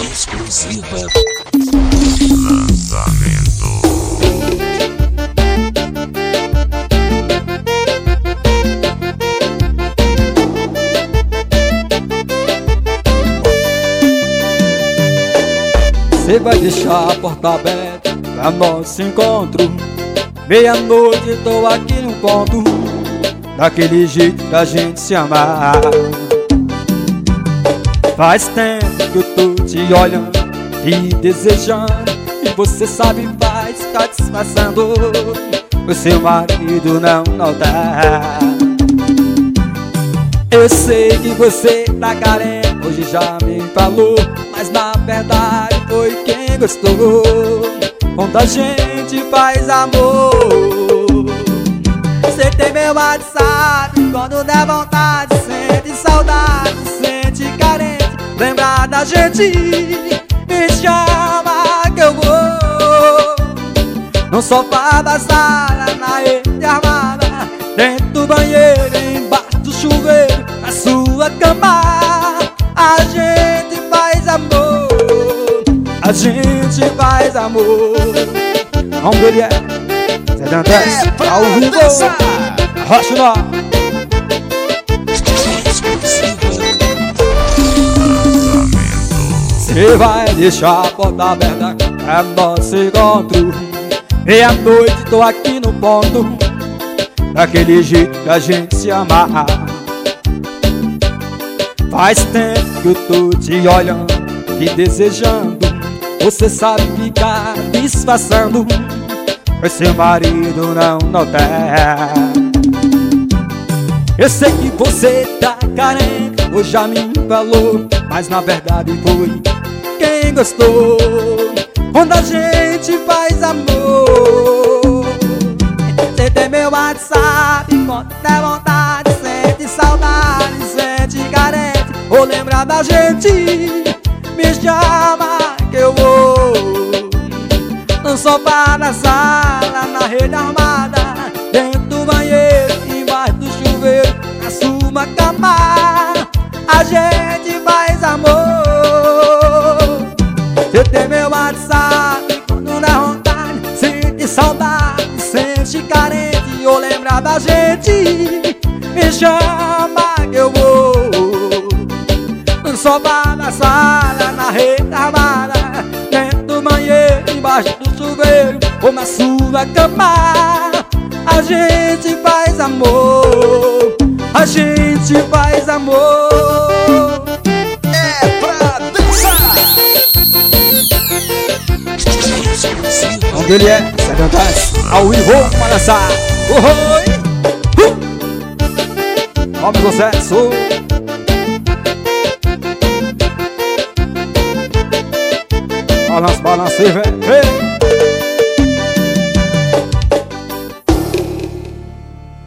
Exclusiva. Lançamento. Você vai deixar a porta aberta pra nosso encontro. Meia-noite tô aqui no ponto, daquele jeito pra gente se amar. Faz tempo que eu tô te olhando e desejando, e você sabe vai estar disfarçando, o seu marido não notar. Eu sei que você tá carente, hoje já me falou, mas na verdade foi quem gostou. Quando a gente faz amor, você tem meu WhatsApp, quando der vontade, sente saudade, sente carente, lembra da gente, me chama que eu vou. No sofá da sala, na rede armada, dentro do banheiro, embaixo do chuveiro, na sua cama, a gente faz amor, a gente faz amor. Vamos ver, é Zé Dantas, ao vivo, Rocha nó. Você vai deixar a porta aberta pra nosso encontro. Meia-noite tô aqui no ponto, daquele jeito que a gente se amar. Faz tempo que eu tô te olhando e desejando, você sabe ficar disfarçando, mas seu marido não notar. Eu sei que você tá carente, hoje já me falou, mas na verdade foi quem gostou. Quando a gente faz amor, você tem meu WhatsApp, quando der vontade, sente saudade, sente carente, ou lembra da gente, me chama que eu vou. No sofá da sala, na rede armada, dentro do banheiro, embaixo do chuveiro, na sua cama, a gente faz amor. Você tem meu WhatsApp, quando der vontade, sente saudade, sente carente, ou lembra da gente, me chama que eu vou. No sofá da sala, na rede armada, dentro do banheiro, embaixo do chuveiro, ou na sua cama, a gente faz amor, a gente faz amor. É pra dançar. Onde ele é? Zé Dantas, ao vivo, para dançar. Oi! Vamos sucesso! Balança, balança, velho!